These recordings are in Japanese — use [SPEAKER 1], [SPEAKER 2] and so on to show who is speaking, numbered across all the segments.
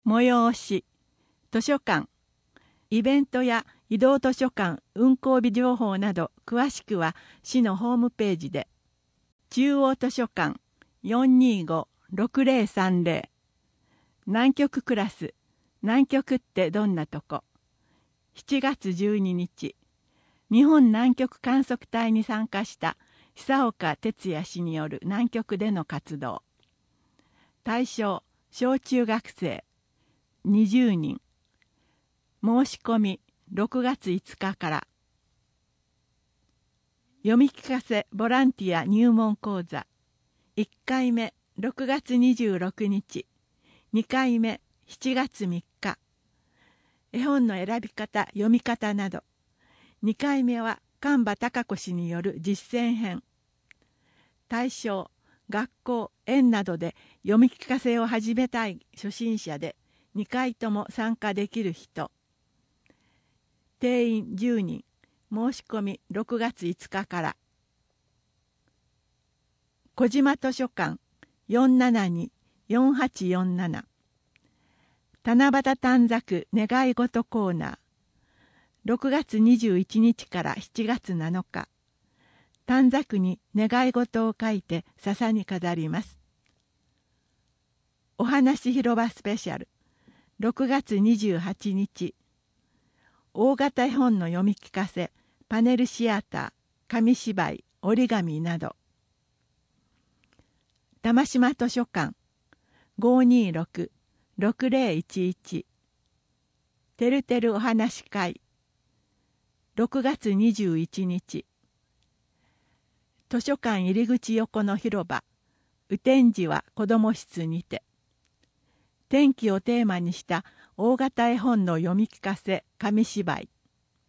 [SPEAKER 1] 催し、図書館、イベントや移動図書館運行日情報など詳しくは市のホームページで。中央図書館 425-6030 南極クラス、南極ってどんなとこ。7月12日、日本南極観測隊に参加した久岡哲也氏による南極での活動。対象、小中学生20人。申し込み6月5日から。読み聞かせボランティア入門講座。1回目6月26日。2回目7月3日。絵本の選び方、読み方など。2回目は神場貴子氏による実践編。対象、学校、園などで読み聞かせを始めたい初心者で2回とも参加できる人。定員10人。申し込み6月5日から。小島図書館 472-4847 七夕短冊願い事コーナー。6月21日から7月7日。短冊に願い事を書いて笹に飾ります。お話広場スペシャル。6月28日。大型絵本の読み聞かせ、パネルシアター、紙芝居、折り紙など。玉島図書館 526-6011 てるてるお話会。6月21日。図書館入り口横の広場、雨天時は子ども室にて。天気をテーマにした大型絵本の読み聞かせ、紙芝居。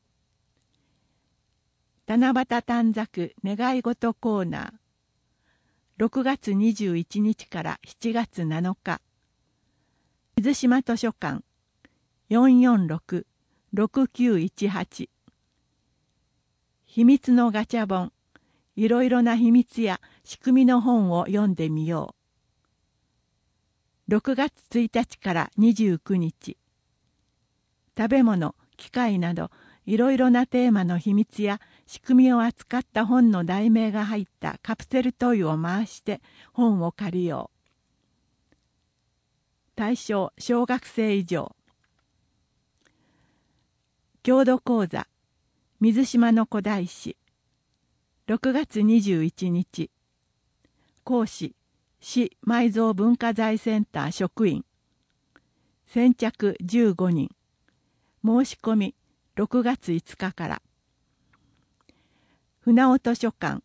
[SPEAKER 1] 七夕短冊願い事コーナー。6月21日から7月7日。水島図書館 446-6918 秘密のガチャ本。いろいろな秘密や仕組みの本を読んでみよう。6月1日から29日。食べ物、機械などいろいろなテーマの秘密や仕組みを扱った本の題名が入ったカプセルトイを回して本を借りよう。対象、小学生以上。郷土講座、水島の古代史。6月21日。講師、市埋蔵文化財センター職員。先着15人。申し込み6月5日から。船尾図書館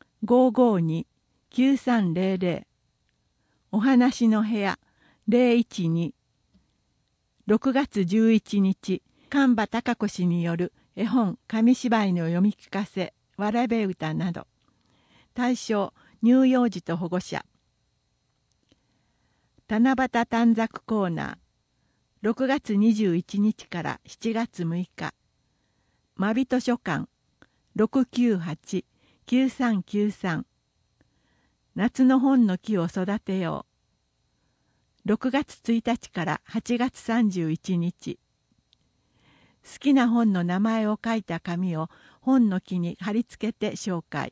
[SPEAKER 1] 552-9300 お話の部屋012。6月11日。神場貴子氏による絵本紙芝居の読み聞かせわらべ歌など。対象、乳幼児と保護者。七夕短冊コーナー。6月21日から7月6日。真備図書館 698-9393 夏の本の木を育てよう。6月1日から8月31日。好きな本の名前を書いた紙を本の木に貼り付けて紹介。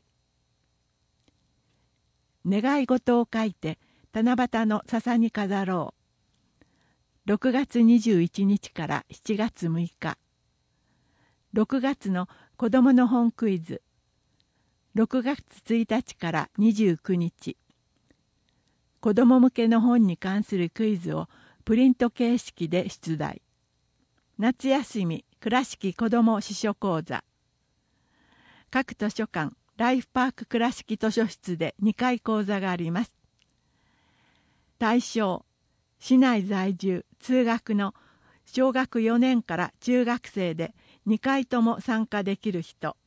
[SPEAKER 1] 願い事を書いて七夕の笹に飾ろう。6月21日から7月6日。6月の子どもの本クイズ。6月1日から29日。子ども向けの本に関するクイズをプリント形式で出題。夏休み倉敷子ども司書講座。各図書館ライフパーク倉敷図書室で2回講座があります。対象、市内在住通学の小学4年から中学生で2回とも参加できる人。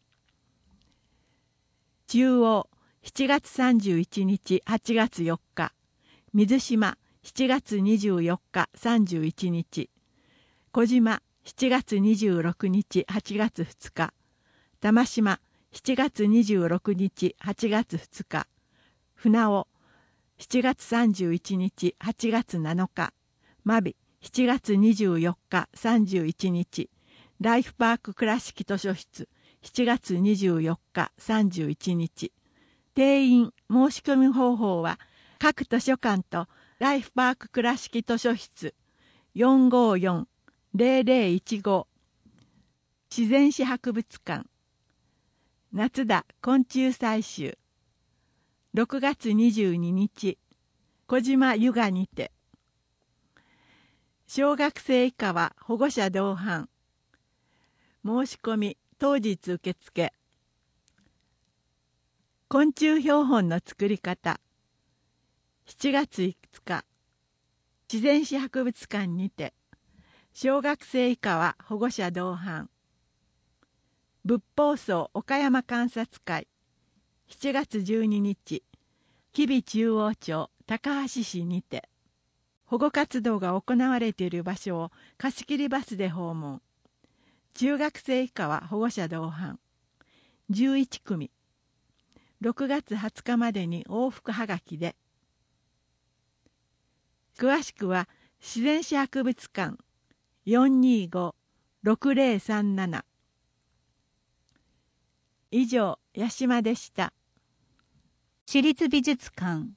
[SPEAKER 1] 中央7月31日8月4日。水島7月24日31日。小島7月26日8月2日。玉島7月26日8月2日。船尾7月31日8月7日。真備 7月24日31日、ライフパーク倉敷図書室7月24日31日。定員申し込み方法は各図書館とライフパーク倉敷図書室 454-0015 自然史博物館夏田昆虫採集6月22日小島湯河にて。小学生以下は保護者同伴。申し込み当日受付。昆虫標本の作り方。7月5日自然史博物館にて。小学生以下は保護者同伴。仏法僧岡山観察会7月12日吉備中央町高梁市にて。保護活動が行われている場所を貸し切りバスで訪問。中学生以下は保護者同伴。11組。6月20日までに往復はがきで。詳しくは自然史博物館 425-6037。以上、八島でした。
[SPEAKER 2] 市立美術館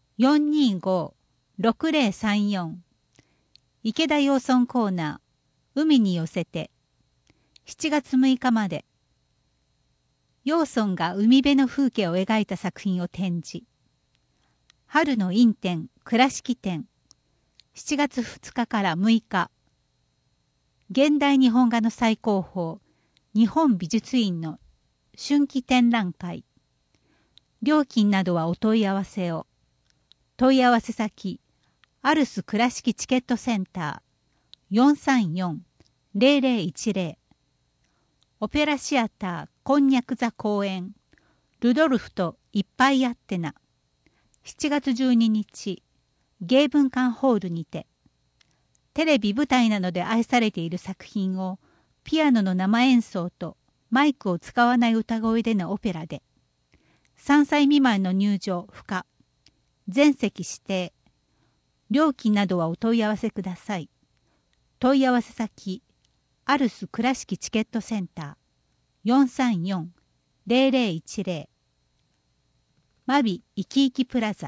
[SPEAKER 2] 425-6034 池田養村コーナー海に寄せて7月6日まで。養村が海辺の風景を描いた作品を展示。春の陰展倉敷展7月2日から6日。現代日本画の最高峰日本美術院の春季展覧会。料金などはお問い合わせを。問い合わせ先アルス倉敷チケットセンター 434-0010。オペラシアターこんにゃく座公演ルドルフといっぱいあってな7月12日芸文館ホールにて。テレビ舞台などで愛されている作品をピアノの生演奏とマイクを使わない歌声でのオペラで。3歳未満の入場不可。全席指定。料金などはお問い合わせください。問い合わせ先アルス倉敷チケットセンター 434-0010。マビイキイキプラザ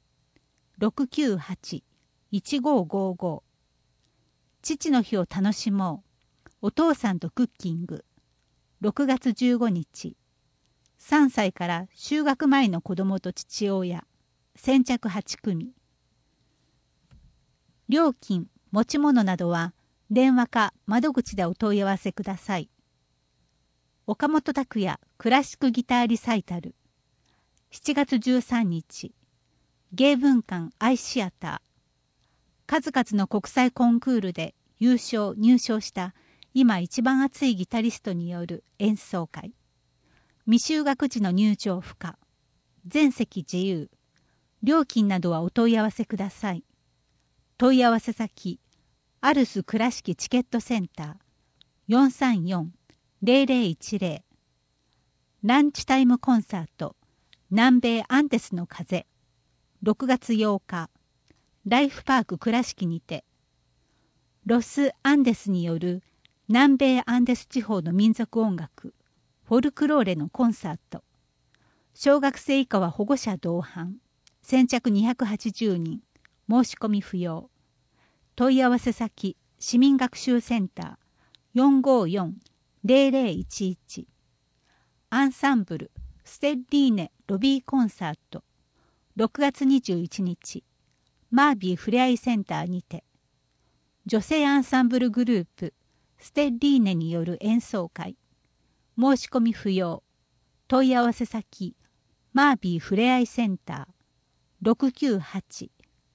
[SPEAKER 2] 698-1555。父の日を楽しもう。お父さんとクッキング6月15日。3歳から就学前の子供と父親先着8組。料金持ち物などは電話か窓口でお問い合わせください。岡本拓也クラシックギターリサイタル7月13日。芸文館アイシアター。数々の国際コンクールで優勝入賞した今一番熱いギタリストによる演奏会。未就学児の入場不可。全席自由。料金などはお問い合わせください。問い合わせ先アルス倉敷チケットセンター 434-0010。ランチタイムコンサート南米アンデスの風6月8日。ライフパーク倉敷にて。ロス・アンデスによる南米アンデス地方の民族音楽フォルクローレのコンサート。小学生以下は保護者同伴。先着280人。申し込み不要。問い合わせ先市民学習センター 454-0011。アンサンブルステッリーネロビーコンサート6月21日。マービーふれあいセンターにて。女性アンサンブルグループステッリーネによる演奏会。申し込み不要。問い合わせ先マービーふれあいセンター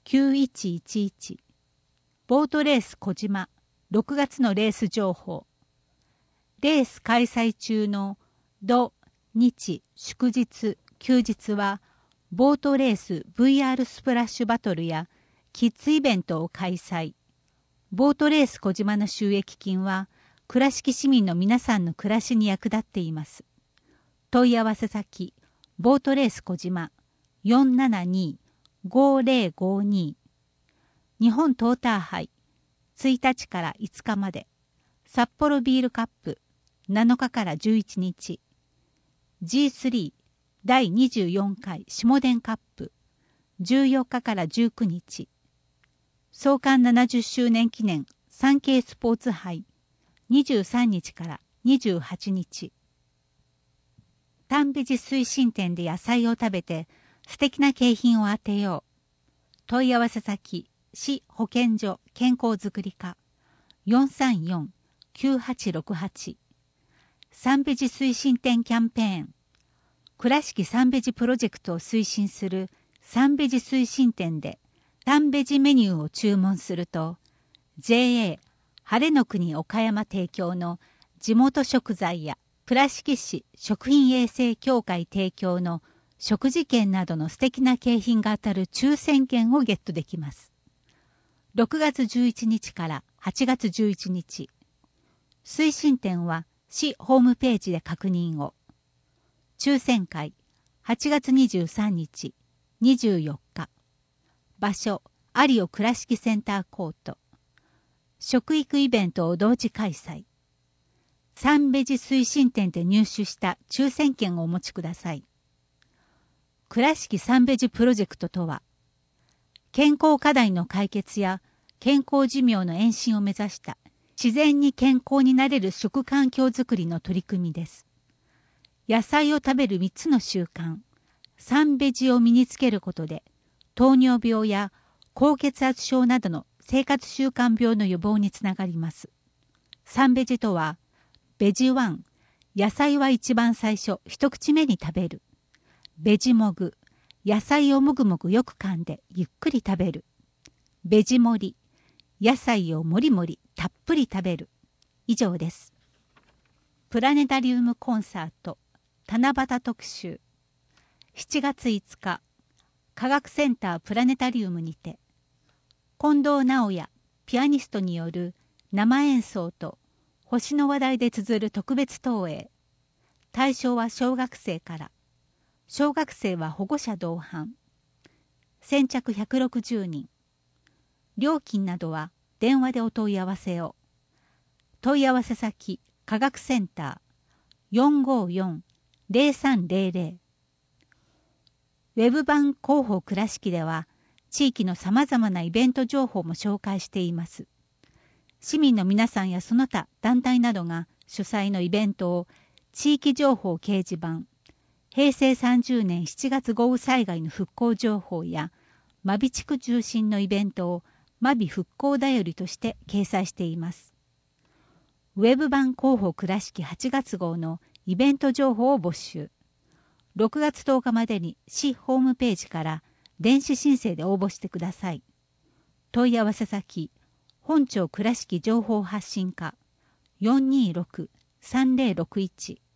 [SPEAKER 2] 698-9111。ボートレース小島6月のレース情報。レース開催中の土日祝日休日はボートレース VR スプラッシュバトルやキッズイベントを開催。ボートレース小島の収益金は倉敷市民の皆さんの暮らしに役立っています。問い合わせ先ボートレース小島 472-5052。日本トーター杯 1日から5日まで、札幌ビールカップ7日から11日、G3 第24回下田カップ14日から19日、創刊70周年記念産経スポーツ杯23日から28日。丹ベジ推進店で野菜を食べて素敵な景品を当てよう。問い合わせ先、市保健所健康づくり課 434-9868。三ベジ推進店キャンペーン。倉敷三ベジプロジェクトを推進する三ベジ推進店で丹ベジメニューを注文すると、JA 晴れの国岡山提供の地元食材や倉敷市食品衛生協会提供の食事券などの素敵な景品が当たる抽選券をゲットできます。6月11日から8月11日。推進店は市ホームページで確認を。抽選会8月23日、24日。場所、有尾倉敷センターコート。食育イベントを同時開催。三ベジ推進店で入手した抽選券をお持ちください。倉敷三ベジプロジェクトとは、健康課題の解決や健康寿命の延伸を目指した自然に健康になれる食環境づくりの取り組みです。野菜を食べる3つの習慣、三ベジを身につけることで、糖尿病や高血圧症などの生活習慣病の予防につながります。三ベジとは、ベジワン、野菜は一番最初、一口目に食べる。ベジモグ、野菜をもぐもぐよく噛んでゆっくり食べる。ベジ盛り、野菜をもりもりたっぷり食べる。以上です。プラネタリウムコンサート、七夕特集。7月5日、科学センタープラネタリウムにて、近藤直也、ピアニストによる生演奏と星の話題で綴る特別投影。対象は小学生から。小学生は保護者同伴。先着160人。料金などは電話でお問い合わせを。問い合わせ先、科学センター 454-0300。ウェブ版広報倉敷では、地域のさまざまなイベント情報も紹介しています。市民の皆さんやその他団体などが主催のイベントを地域情報掲示板、平成30年7月豪雨災害の復興情報や真備地区中心のイベントを真備復興だよりとして掲載しています。ウェブ版広報倉敷8月号のイベント情報を募集。6月10日までに市ホームページから電子申請で応募してください。問い合わせ先、本庁倉敷情報発信課 426-3061